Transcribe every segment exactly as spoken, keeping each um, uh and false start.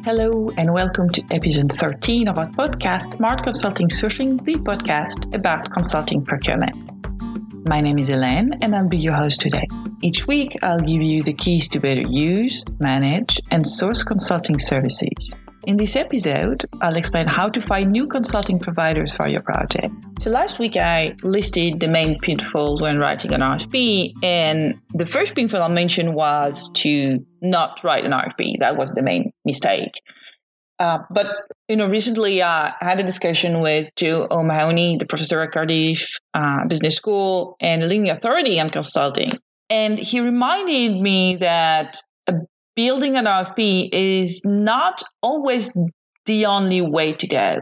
Hello and welcome to episode thirteen of our podcast, Smart Consulting Sourcing, the podcast about consulting procurement. My name is Hélène and I'll be your host today. Each week, I'll give you the keys to better use, manage, and source consulting services. In this episode, I'll explain how to find new consulting providers for your project. So last week, I listed the main pitfalls when writing an R F P, and the first pitfall I mentioned was to not write an R F P. That was the main mistake. Uh, but, you know, recently uh, I had a discussion with Joe O'Mahony, the professor at Cardiff uh, Business School and leading authority on consulting. And he reminded me that a building an R F P is not always the only way to go.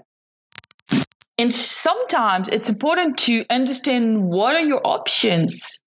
And sometimes it's important to understand what are your options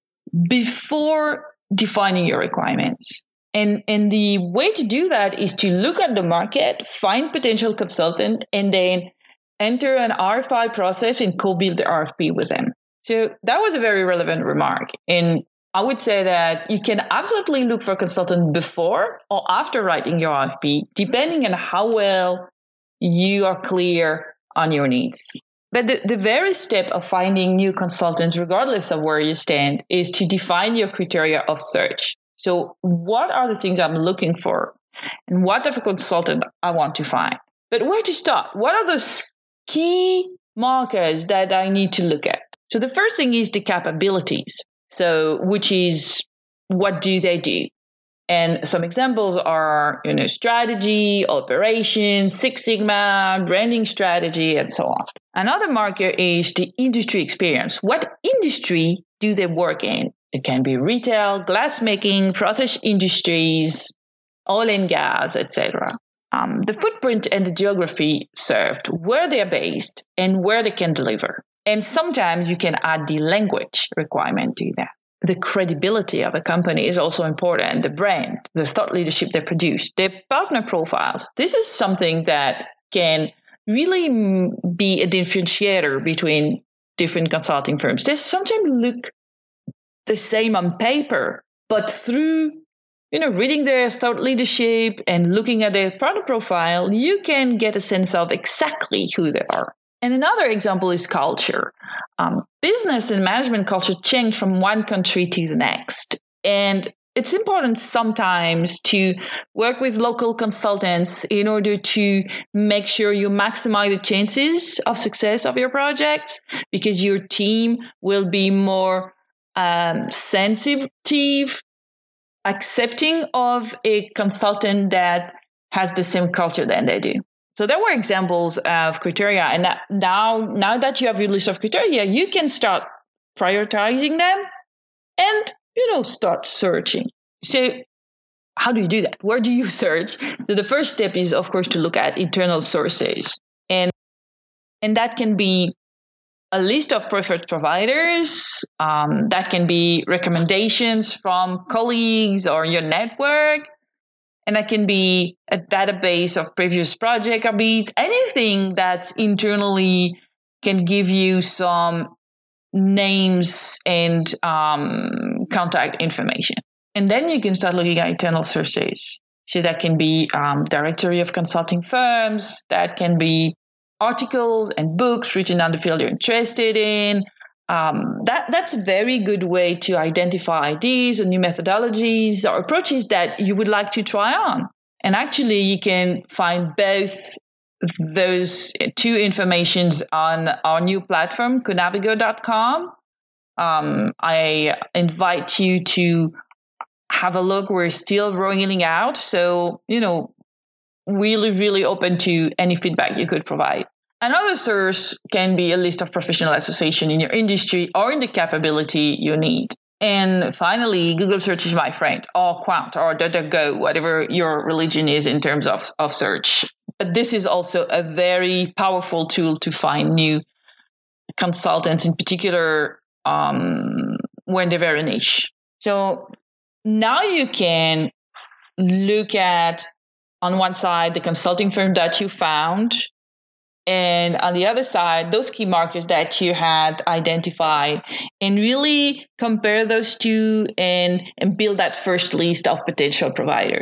before defining your requirements. And, and the way to do that is to look at the market, find potential consultant, and then enter an R F I process and co-build the R F P with them. So that was a very relevant remark. And I would say that you can absolutely look for a consultant before or after writing your R F P, depending on how well you are clear on your needs. But the, the very step of finding new consultants, regardless of where you stand, is to define your criteria of search. So what are the things I'm looking for? And what type of consultant I want to find? But where to start? What are those key markers that I need to look at? So the first thing is the capabilities. So, which is, what do they do? And some examples are, you know, strategy, operations, Six Sigma, branding strategy, and so on. Another marker is the industry experience. What industry do they work in? It can be retail, glassmaking, process industries, oil and gas, et cetera. Um, the footprint and the geography served, where they are based, and where they can deliver. And sometimes you can add the language requirement to that. The credibility of a company is also important. The brand, the thought leadership they produce, their partner profiles. This is something that can really be a differentiator between different consulting firms. They sometimes look the same on paper, but through, you know, reading their thought leadership and looking at their partner profile, you can get a sense of exactly who they are. And another example is culture. Um, business and management culture change from one country to the next. And it's important sometimes to work with local consultants in order to make sure you maximize the chances of success of your projects, because your team will be more um, sensitive, accepting of a consultant that has the same culture than they do. So there were examples of criteria, and now, now that you have your list of criteria, you can start prioritizing them and, you know, start searching. So how do you do that? Where do you search? So the first step is, of course, to look at internal sources. And, and that can be a list of preferred providers. Um, that can be recommendations from colleagues or your network. And that can be a database of previous project R Bs, anything that's internally can give you some names and um, contact information. And then you can start looking at internal sources. So that can be um, directory of consulting firms, that can be articles and books written on the field you're interested in. Um, that that's a very good way to identify ideas or new methodologies or approaches that you would like to try on. And actually, you can find both those two informations on our new platform, conavigo dot com. Um, I invite you to have a look. We're still rolling out. So, you know, really, really open to any feedback you could provide. Another source can be a list of professional associations in your industry or in the capability you need. And finally, Google Search is my friend, or Quant, or DuckDuckGo, whatever your religion is in terms of, of search. But this is also a very powerful tool to find new consultants, in particular um, when they're very niche. So now you can look at, on one side, the consulting firm that you found, and on the other side, those key markers that you had identified, and really compare those two and, and build that first list of potential providers.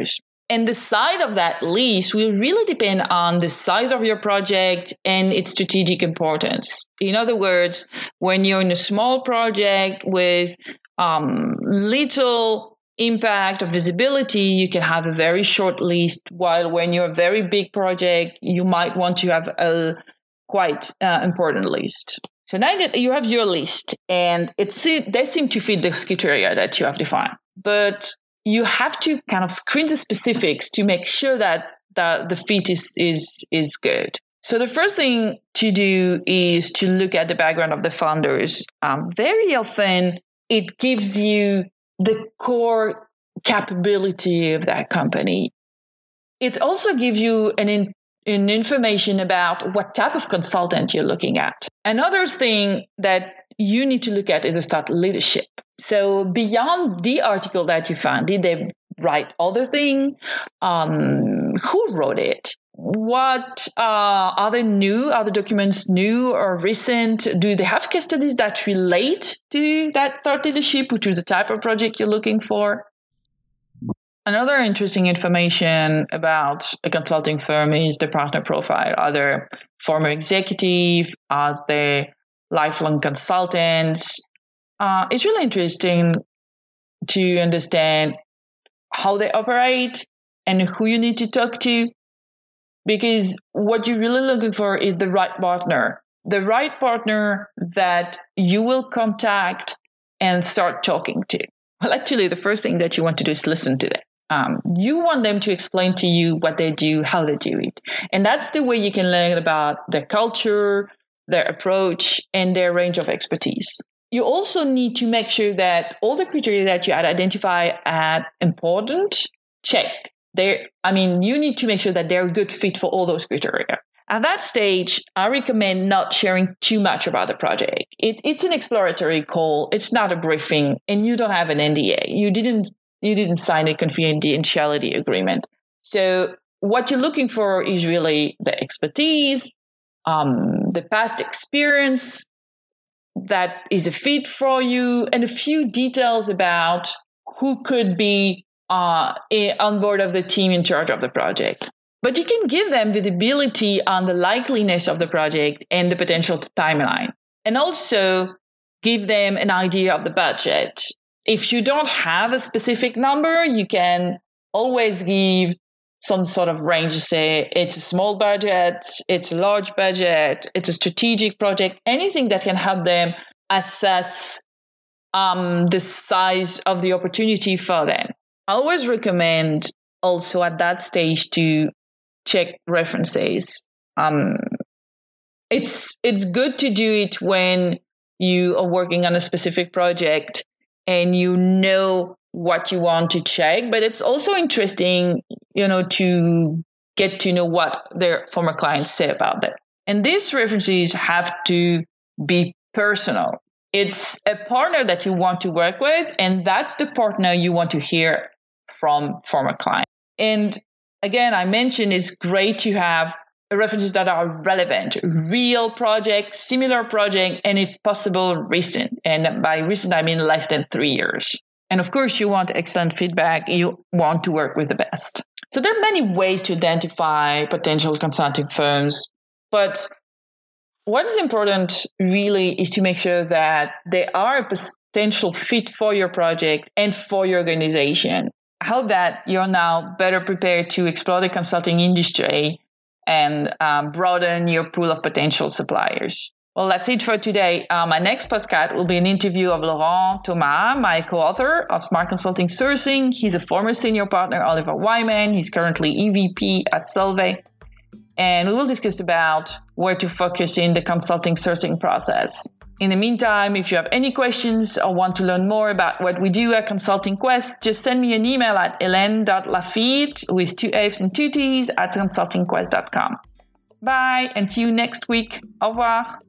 And the size of that list will really depend on the size of your project and its strategic importance. In other words, when you're in a small project with um, little impact or visibility, you can have a very short list, while when you're a very big project, you might want to have a quite uh, important list. So now that you have your list, and it's, they seem to fit those criteria that you have defined, but you have to kind of screen the specifics to make sure that the, the fit is, is, is good. So the first thing to do is to look at the background of the founders. Um, very often, it gives you the core capability of that company. It also gives you an, in, an information about what type of consultant you're looking at. Another thing that you need to look at is thought leadership. So beyond the article that you found, did they write other thing? Um, who wrote it? What uh, are they new? Are the documents new or recent? Do they have case studies that relate to that thought leadership or to the type of project you're looking for? Another interesting information about a consulting firm is the partner profile. Are they former executive? Are they lifelong consultants? Uh, it's really interesting to understand how they operate and who you need to talk to, because what you're really looking for is the right partner, the right partner that you will contact and start talking to. Well, actually, the first thing that you want to do is listen to them. Um, you want them to explain to you what they do, how they do it. And that's the way you can learn about their culture, their approach, and their range of expertise. You also need to make sure that all the criteria that you had identified as important, check. They're, I mean, you need to make sure that they're a good fit for all those criteria. At that stage, I recommend not sharing too much about the project. It, it's an exploratory call. It's not a briefing, and you don't have an N D A. You didn't, you didn't sign a confidentiality agreement. So what you're looking for is really the expertise, um, the past experience that is a fit for you, and a few details about who could be uh, on board of the team in charge of the project. But you can give them visibility on the likeliness of the project and the potential timeline, and also give them an idea of the budget. If you don't have a specific number, you can always give some sort of range. Say it's a small budget, it's a large budget, it's a strategic project, anything that can help them assess um, the size of the opportunity for them. I always recommend also at that stage to check references. Um, it's it's good to do it when you are working on a specific project and you know what you want to check, but it's also interesting, you know, to get to know what their former clients say about them. And these references have to be personal. It's a partner that you want to work with, and that's the partner you want to hear from former clients. And again, I mentioned it's great to have references that are relevant, real project, similar project, and if possible, recent. And by recent, I mean less than three years. And of course, you want excellent feedback. You want to work with the best. So there are many ways to identify potential consulting firms, but what is important really is to make sure that they are a potential fit for your project and for your organization. I hope that you're now better prepared to explore the consulting industry and um, broaden your pool of potential suppliers. Well, that's it for today. Uh, my next podcast will be an interview of Laurent Thomas, my co-author of Smart Consulting Sourcing. He's a former senior partner, Oliver Wyman. He's currently E V P at Solvay. And we will discuss about where to focus in the consulting sourcing process. In the meantime, if you have any questions or want to learn more about what we do at Consulting Quest, just send me an email at hélène dot lafitte with two F's and two T's at consulting quest dot com. Bye and see you next week. Au revoir.